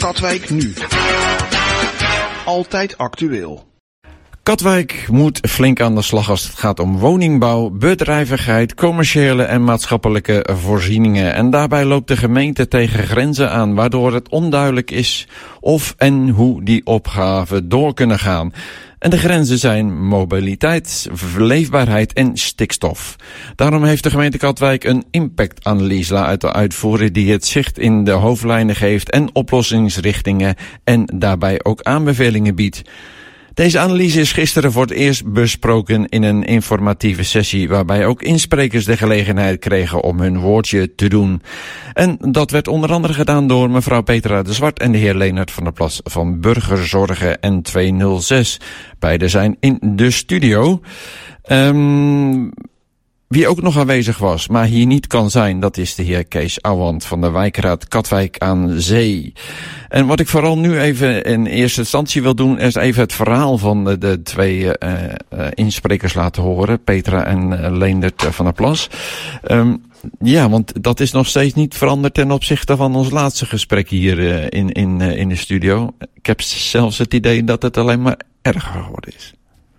Katwijk nu. Altijd actueel. Katwijk moet flink aan de slag als het gaat om woningbouw, bedrijvigheid, commerciële en maatschappelijke voorzieningen. En daarbij loopt de gemeente tegen grenzen aan, waardoor het onduidelijk is of en hoe die opgaven door kunnen gaan. En de grenzen zijn mobiliteit, leefbaarheid en stikstof. Daarom heeft de gemeente Katwijk een impactanalyse laten uitvoeren die het zicht in de hoofdlijnen geeft en oplossingsrichtingen en daarbij ook aanbevelingen biedt. Deze analyse is gisteren voor het eerst besproken in een informatieve sessie waarbij ook insprekers de gelegenheid kregen om hun woordje te doen. En dat werd onder andere gedaan door mevrouw Petra de Zwart en de heer Leonard van der Plas van Burgerzorgen N206. Beiden zijn in de studio. Wie ook nog aanwezig was, maar hier niet kan zijn, dat is de heer Kees Ouwand van de wijkraad Katwijk aan Zee. En wat ik vooral nu even in eerste instantie wil doen, is even het verhaal van de twee insprekers laten horen, Petra en Leendert van der Plas. Ja, want dat is nog steeds niet veranderd ten opzichte van ons laatste gesprek hier in de studio. Ik heb zelfs het idee dat het alleen maar erger geworden is.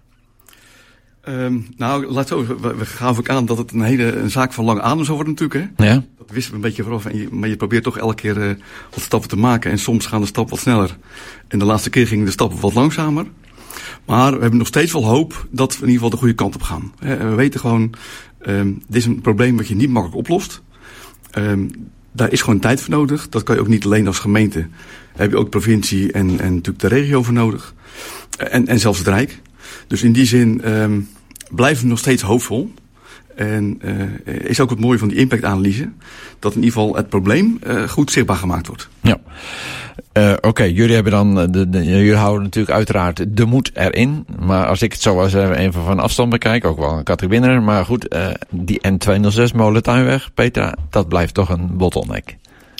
We gaven ook aan dat het een zaak van lange adem zou worden natuurlijk. Hè? Ja. Dat wisten we een beetje vooraf. Maar je probeert toch elke keer wat stappen te maken. En soms gaan de stappen wat sneller. En de laatste keer gingen de stappen wat langzamer. Maar we hebben nog steeds wel hoop dat we in ieder geval de goede kant op gaan. We weten gewoon, dit is een probleem wat je niet makkelijk oplost. Daar is gewoon tijd voor nodig. Dat kan je ook niet alleen als gemeente. Daar heb je ook de provincie en natuurlijk de regio voor nodig. En zelfs het Rijk. Dus in die zin blijven we nog steeds hoopvol. En is ook het mooie van die impactanalyse, dat in ieder geval het probleem goed zichtbaar gemaakt wordt. Ja. Oké, jullie hebben dan jullie houden natuurlijk uiteraard de moed erin. Maar als ik het zo was even van afstand bekijk, ook wel een categorie winnaar. Maar goed, die N206 Molentuinweg, Petra, dat blijft toch een bottleneck?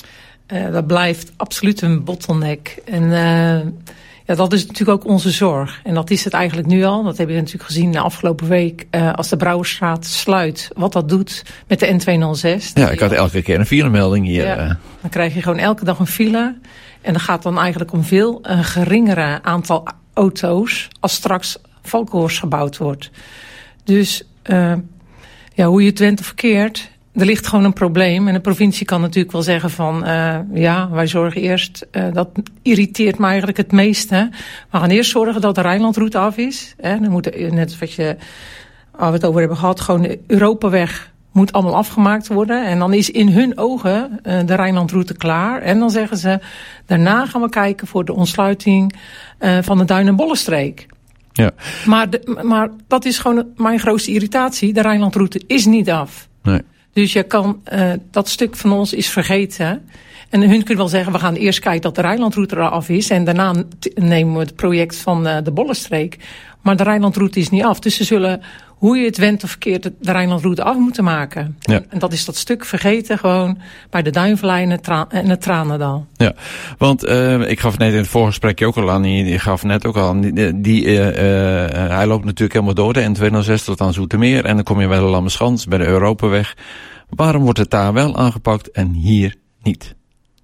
Dat blijft absoluut een bottleneck. En ja, dat is natuurlijk ook onze zorg. En dat is het eigenlijk nu al. Dat hebben we natuurlijk gezien de afgelopen week. Als de Brouwersstraat sluit, wat dat doet met de N206. Ja, ik had elke keer een filemelding hier. Ja, dan krijg je gewoon elke dag een file. En dat gaat dan eigenlijk om veel geringere aantal auto's als straks Valkenhorst gebouwd wordt. Dus hoe je het went of verkeert, er ligt gewoon een probleem. En de provincie kan natuurlijk wel zeggen van, wij zorgen eerst, dat irriteert me eigenlijk het meeste. We gaan eerst zorgen dat de Rijnlandroute af is. Dan moet, net wat waar we het over hebben gehad, gewoon de Europaweg moet allemaal afgemaakt worden. En dan is in hun ogen de Rijnlandroute klaar. En dan zeggen ze, daarna gaan we kijken voor de ontsluiting van de Duin- en Bollenstreek. Ja. Maar dat is gewoon mijn grootste irritatie. De Rijnlandroute is niet af. Nee. Dus je kan, dat stuk van ons is vergeten. En hun kunnen wel zeggen, we gaan eerst kijken dat de Rijnlandroute er af is. En daarna nemen we het project van de Bollenstreek. Maar de Rijnlandroute is niet af. Dus ze zullen, hoe je het went of verkeerd, de Rijnlandroute af moeten maken. Ja. En dat is dat stuk vergeten gewoon bij de Duinvallei en het Tranendal. Ja, want ik gaf net in het voorgesprekje ook al aan, die gaf net ook al aan, hij loopt natuurlijk helemaal door, de N206 tot aan Zoetermeer. En dan kom je bij de Lammerschans, bij de Europaweg. Waarom wordt het daar wel aangepakt en hier niet?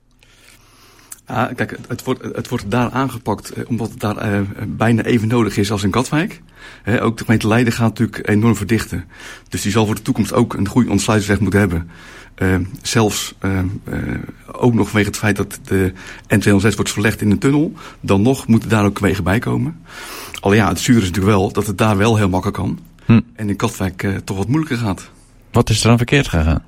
Kijk, het wordt daar aangepakt omdat het daar bijna even nodig is als in Katwijk. Ook de gemeente Leiden gaat natuurlijk enorm verdichten. Dus die zal voor de toekomst ook een goede ontsluitingsweg moeten hebben. Zelfs ook nog vanwege het feit dat de N206 wordt verlegd in een tunnel. Dan nog moeten daar ook wegen bij komen. Al ja, het zure is natuurlijk wel dat het daar wel heel makkelijk kan. En in Katwijk toch wat moeilijker gaat. Wat is er dan verkeerd gegaan?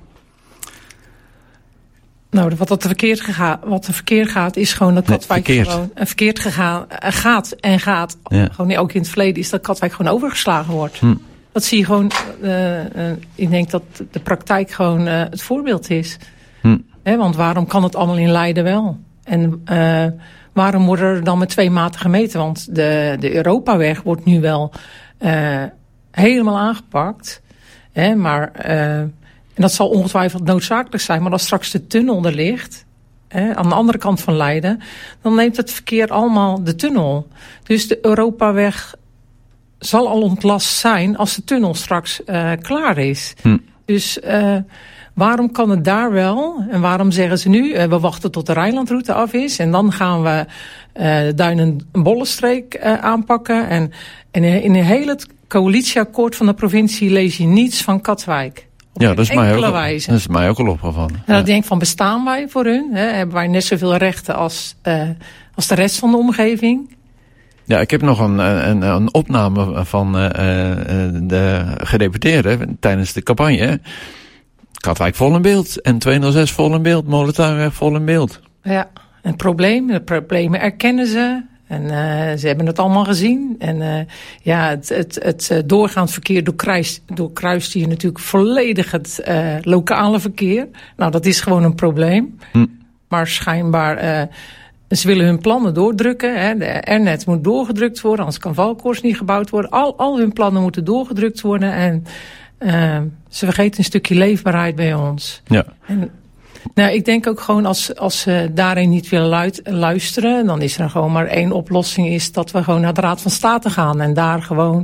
Nou, wat er verkeerd gaat, is gewoon dat Katwijk gewoon verkeerd gaat. Ja. Gewoon ook in het verleden is dat Katwijk gewoon overgeslagen wordt. Dat zie je gewoon. Ik denk dat de praktijk gewoon het voorbeeld is. Want waarom kan het allemaal in Leiden wel? En waarom worden er dan met 2 maten gemeten? Want de Europaweg wordt nu wel helemaal aangepakt. Maar en dat zal ongetwijfeld noodzakelijk zijn. Maar als straks de tunnel er ligt, aan de andere kant van Leiden, dan neemt het verkeer allemaal de tunnel. Dus de Europaweg zal al ontlast zijn als de tunnel straks klaar is. Dus waarom kan het daar wel? En waarom zeggen ze nu, we wachten tot de Rijnlandroute af is en dan gaan we de Duinen-Bollenstreek aanpakken. En in een hele coalitieakkoord van de provincie lees je niets van Katwijk. Ja, dat is mij ook al opgevallen. En dan denk ik van, bestaan wij voor hun? Hebben wij net zoveel rechten als de rest van de omgeving? Ja, ik heb nog een opname van de gedeputeerden tijdens de campagne. Katwijk vol in beeld en 206 vol in beeld, Molentuinweg vol in beeld. Ja, de problemen erkennen ze. En ze hebben het allemaal gezien. En het doorgaand verkeer doorkruist hier natuurlijk volledig het lokale verkeer. Nou, dat is gewoon een probleem. Maar schijnbaar, ze willen hun plannen doordrukken. Hè. De R-net moet doorgedrukt worden, anders kan Valkhorst niet gebouwd worden. Al hun plannen moeten doorgedrukt worden. En ze vergeten een stukje leefbaarheid bij ons. Ja. Nou, ik denk ook gewoon als ze daarin niet willen luisteren, dan is er gewoon maar één oplossing, is dat we gewoon naar de Raad van State gaan en daar gewoon,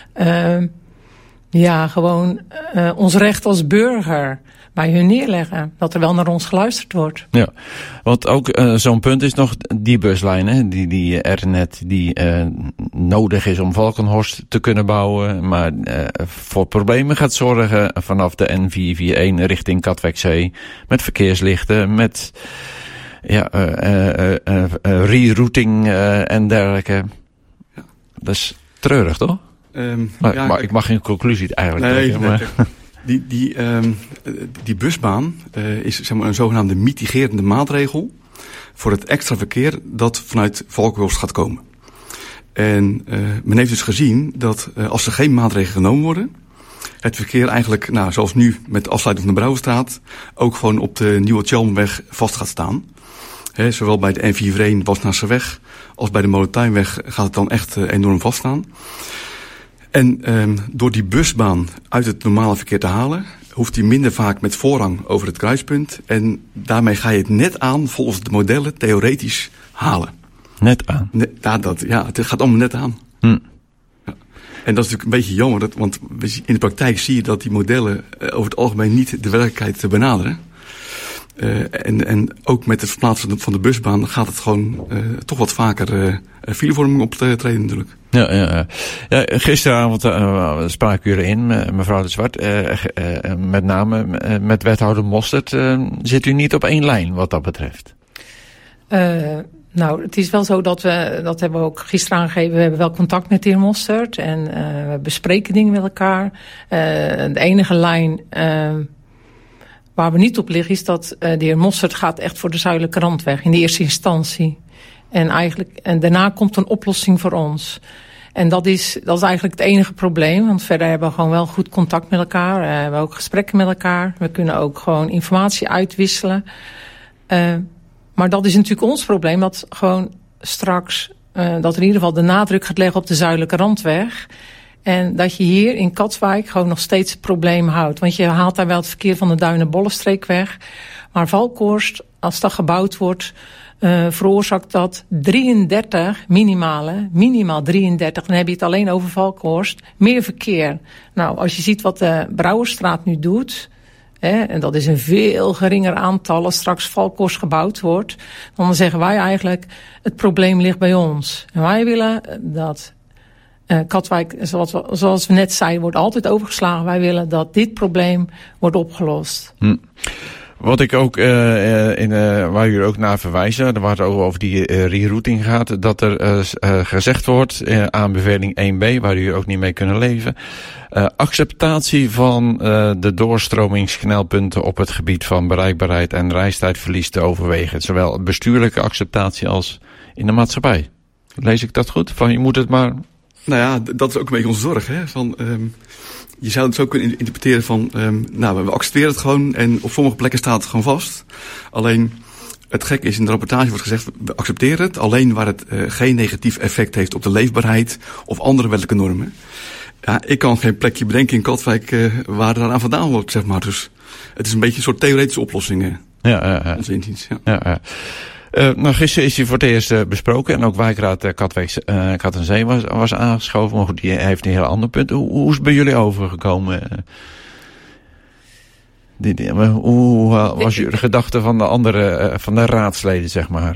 ons recht als burger bij hun neerleggen. Dat er wel naar ons geluisterd wordt. Ja, want ook zo'n punt is nog die buslijn, hè? Die R-net die nodig is om Valkenhorst te kunnen bouwen, maar voor problemen gaat zorgen vanaf de N441 richting Katwijkzee, met verkeerslichten, met rerouting en dergelijke. Ja. Dat is treurig, toch? Maar ik mag geen conclusie eigenlijk trekken. Maar... Die busbaan is zeg maar een zogenaamde mitigerende maatregel voor het extra verkeer dat vanuit Valkhorst gaat komen. En men heeft dus gezien dat als er geen maatregelen genomen worden, het verkeer eigenlijk, zoals nu met de afsluiting van de Brouwerstraat, ook gewoon op de Nieuwe Tjalmweg vast gaat staan. Zowel bij de N441 Wassenaarsterweg als bij de Molentuinweg gaat het dan echt enorm vaststaan. En door die busbaan uit het normale verkeer te halen, hoeft hij minder vaak met voorrang over het kruispunt. En daarmee ga je het net aan, volgens de modellen, theoretisch halen. Net aan? Het gaat allemaal net aan. Ja. En dat is natuurlijk een beetje jammer, want in de praktijk zie je dat die modellen over het algemeen niet de werkelijkheid benaderen. En ook met het verplaatsen van de busbaan gaat het gewoon toch wat vaker filevorming optreden natuurlijk. Ja, gisteravond spraken jullie in, mevrouw de Zwart, met name met wethouder Mostert. Zit u niet op één lijn wat dat betreft? Nou, het is wel zo dat dat hebben we ook gisteren aangegeven, we hebben wel contact met de heer Mostert en we bespreken dingen met elkaar. De enige lijn waar we niet op liggen is dat de heer Mostert gaat echt voor de Zuidelijke Randweg in de eerste instantie. En daarna komt een oplossing voor ons. En dat is eigenlijk het enige probleem. Want verder hebben we gewoon wel goed contact met elkaar. We hebben ook gesprekken met elkaar. We kunnen ook gewoon informatie uitwisselen. Maar dat is natuurlijk ons probleem. Dat gewoon straks, dat er in ieder geval de nadruk gaat leggen op de Zuidelijke Randweg. En dat je hier in Katwijk gewoon nog steeds het probleem houdt. Want je haalt daar wel het verkeer van de Duinen-Bollenstreek weg. Maar Valkhorst, als dat gebouwd wordt, veroorzaakt dat 33 minimaal 33, dan heb je het alleen over Valkhorst, meer verkeer. Nou, als je ziet wat de Brouwerstraat nu doet, en dat is een veel geringer aantal als straks Valkhorst gebouwd wordt, dan zeggen wij eigenlijk, het probleem ligt bij ons. En wij willen dat Katwijk, zoals we net zeiden, wordt altijd overgeslagen. Wij willen dat dit probleem wordt opgelost. Wat ik ook, waar jullie ook naar verwijzen, waar het over die rerouting gaat, dat er gezegd wordt, aanbeveling 1b, waar jullie ook niet mee kunnen leven, acceptatie van de doorstromingsknelpunten op het gebied van bereikbaarheid en reistijdverlies te overwegen. Zowel bestuurlijke acceptatie als in de maatschappij. Lees ik dat goed? Van je moet het maar... Nou ja, dat is ook een beetje onze zorg, hè. Je zou het zo kunnen interpreteren van, we accepteren het gewoon en op sommige plekken staat het gewoon vast. Alleen, het gekke is, in de rapportage wordt gezegd, we accepteren het, alleen waar het geen negatief effect heeft op de leefbaarheid of andere wettelijke normen. Ja, ik kan geen plekje bedenken in Katwijk waar daaraan vandaan wordt, zeg maar. Dus het is een beetje een soort theoretische oplossing. Onze inziens, ja. Gisteren is hij voor het eerst besproken en ook wijkraad Kattenzee was aangeschoven. Maar goed, die heeft een heel ander punt. Hoe is het bij jullie overgekomen? Hoe was je gedachte van de andere, van de raadsleden, zeg maar?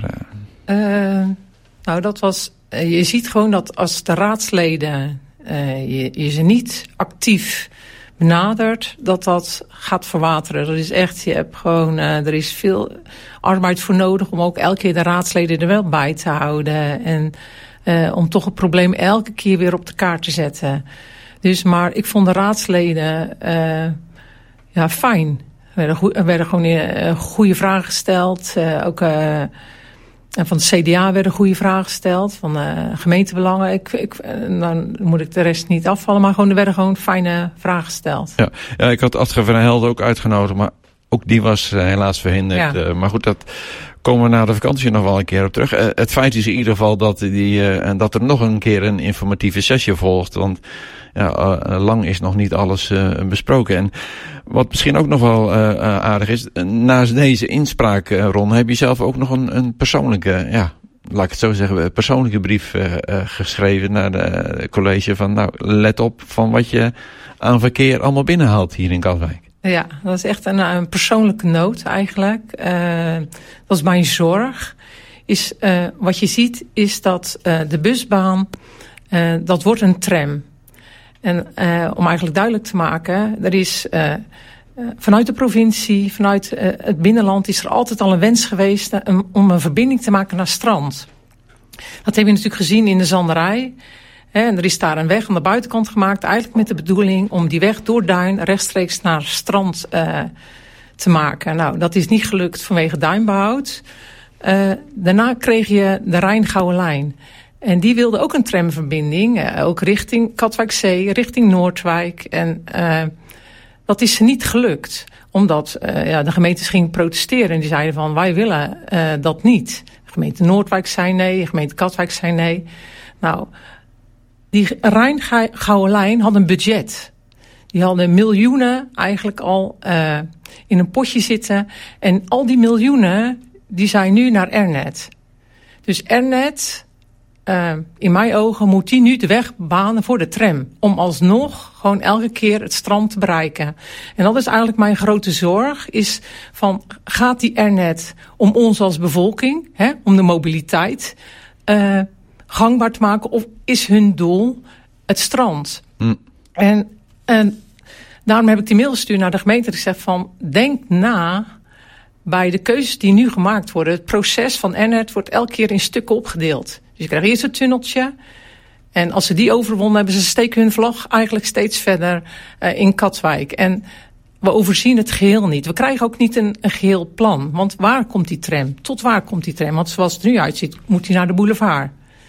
Nou, dat was... je ziet gewoon dat als de raadsleden je ze niet actief benadert, dat gaat verwateren. Dat is echt, je hebt gewoon, er is veel arbeid voor nodig om ook elke keer de raadsleden er wel bij te houden. En om toch het probleem elke keer weer op de kaart te zetten. Dus, maar ik vond de raadsleden fijn. Er werden gewoon goede vragen gesteld. Ook van het CDA werden goede vragen gesteld. Van gemeentebelangen. Dan moet ik de rest niet afvallen. Maar er werden gewoon fijne vragen gesteld. Ja, ik had Adge van Helden ook uitgenodigd. Maar ook die was helaas verhinderd. Ja. Maar goed, dat komen we na de vakantie nog wel een keer op terug. Het feit is in ieder geval dat er nog een keer een informatieve sessie volgt. Want lang is nog niet alles besproken. En wat misschien ook nog wel aardig is, naast deze inspraak, Ron, heb je zelf ook nog een persoonlijke, laat ik het zo zeggen, persoonlijke brief geschreven naar de college van, let op van wat je aan verkeer allemaal binnenhaalt hier in Katwijk. Ja, dat is echt een persoonlijke noot eigenlijk. Dat is mijn zorg. Wat je ziet is dat de busbaan, dat wordt een tram. En om eigenlijk duidelijk te maken, er is vanuit de provincie, vanuit het binnenland is er altijd al een wens geweest om een verbinding te maken naar strand. Dat hebben we natuurlijk gezien in de Zanderij. En er is daar een weg aan de buitenkant gemaakt, eigenlijk met de bedoeling om die weg door Duin rechtstreeks naar strand te maken. Nou, dat is niet gelukt vanwege duinbehoud. Daarna kreeg je de Rijn-Gouden Lijn. En die wilde ook een tramverbinding, ook richting Katwijkzee, richting Noordwijk. En dat is ze niet gelukt, omdat de gemeentes gingen protesteren. En die zeiden van, wij willen dat niet. De gemeente Noordwijk zei nee, de gemeente Katwijk zei nee. Nou, die Rijn-Gouden Lijn had een budget. Die hadden miljoenen eigenlijk al in een potje zitten. En al die miljoenen, die zijn nu naar Ernet. Dus Ernet, in mijn ogen, moet die nu de weg banen voor de tram. Om alsnog gewoon elke keer het strand te bereiken. En dat is eigenlijk mijn grote zorg. Is van, gaat die Ernet om ons als bevolking, om de mobiliteit, gangbaar te maken, of is hun doel het strand? En daarom heb ik die mail gestuurd naar de gemeente en gezegd van, denk na bij de keuzes die nu gemaakt worden. Het proces van Ernet wordt elke keer in stukken opgedeeld. Dus je krijgt eerst een tunneltje. En als ze die overwonnen hebben, ze steken hun vlag eigenlijk steeds verder in Katwijk. En we overzien het geheel niet. We krijgen ook niet een geheel plan. Want waar komt die tram? Tot waar komt die tram? Want zoals het er nu uitziet, moet die naar de boulevard.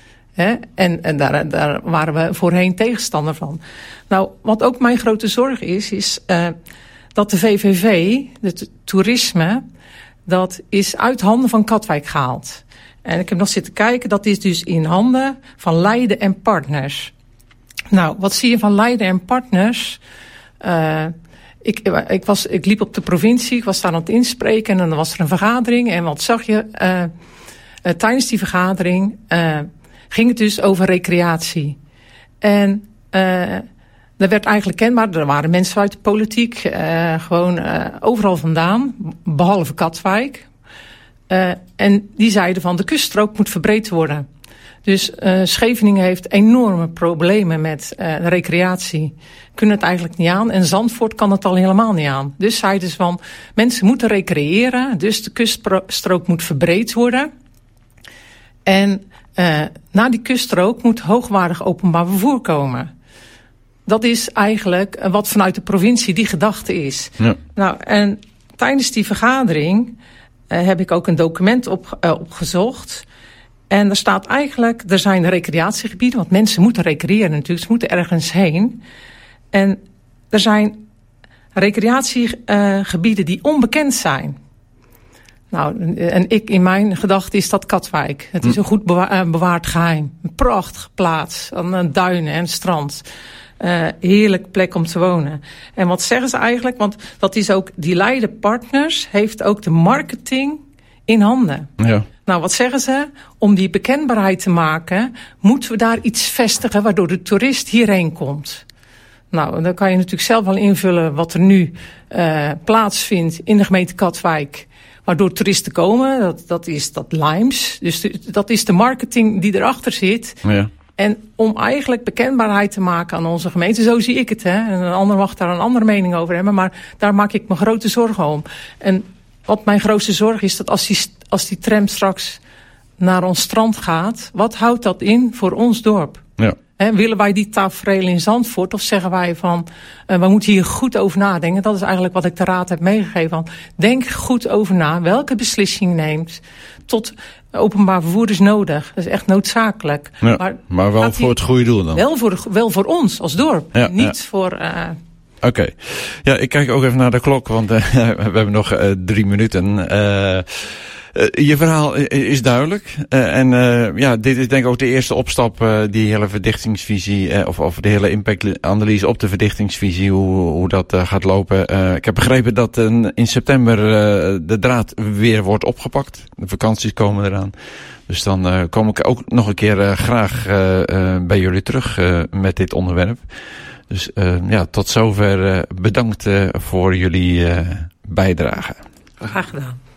En daar waren we voorheen tegenstander van. Nou, wat ook mijn grote zorg is dat de VVV, het toerisme, dat is uit handen van Katwijk gehaald. En ik heb nog zitten kijken, dat is dus in handen van Leiden en Partners. Nou, wat zie je van Leiden en Partners? Ik liep op de provincie, ik was daar aan het inspreken en dan was er een vergadering. En wat zag je? Tijdens die vergadering ging het dus over recreatie. En dat werd eigenlijk kenbaar. Er waren mensen uit de politiek, gewoon overal vandaan, behalve Katwijk. En die zeiden van, de kuststrook moet verbreed worden. Dus Scheveningen heeft enorme problemen met recreatie. Kunnen het eigenlijk niet aan. En Zandvoort kan het al helemaal niet aan. Dus zeiden ze van, mensen moeten recreëren. Dus de kuststrook moet verbreed worden. En na die kuststrook moet hoogwaardig openbaar vervoer komen. Dat is eigenlijk wat vanuit de provincie die gedachte is. Ja. Nou, en tijdens die vergadering heb ik ook een document opgezocht. En er staat eigenlijk, er zijn recreatiegebieden, want mensen moeten recreëren natuurlijk, ze moeten ergens heen. En er zijn recreatiegebieden die onbekend zijn. Nou, en in mijn gedachte is dat Katwijk. Het is een goed bewaard geheim. Een prachtige plaats, aan duinen en strand. Heerlijk plek om te wonen. En wat zeggen ze eigenlijk? Want dat is ook, die Leiden Partners heeft ook de marketing in handen. Ja. Nou, wat zeggen ze? Om die bekendbaarheid te maken, moeten we daar iets vestigen waardoor de toerist hierheen komt. Nou, dan kan je natuurlijk zelf wel invullen wat er nu plaatsvindt in de gemeente Katwijk, waardoor toeristen komen. Dat is dat Limes. Dus dat is de marketing die erachter zit. Ja. En om eigenlijk bekendbaarheid te maken aan onze gemeente, zo zie ik het. Hè? En een ander mag daar een andere mening over hebben, maar daar maak ik me grote zorgen om. En wat mijn grootste zorg is, dat als die tram straks naar ons strand gaat, wat houdt dat in voor ons dorp? Ja. Willen wij die tafereel in Zandvoort, of zeggen wij van, we moeten hier goed over nadenken. Dat is eigenlijk wat ik de raad heb meegegeven. Van, denk goed over na welke beslissing je neemt. Tot openbaar vervoer is nodig. Dat is echt noodzakelijk. Ja, maar wel voor het goede doel dan? Wel voor ons als dorp. Ja, niet voor... Oké. Ja, ik kijk ook even naar de klok, want we hebben nog 3 minuten. Je verhaal is duidelijk. Dit is denk ik ook de eerste opstap, die hele verdichtingsvisie, of de hele impactanalyse op de verdichtingsvisie, hoe dat gaat lopen. Ik heb begrepen dat in september de draad weer wordt opgepakt. De vakanties komen eraan. Dus dan kom ik ook nog een keer graag bij jullie terug met dit onderwerp. Dus tot zover bedankt voor jullie bijdrage. Graag gedaan.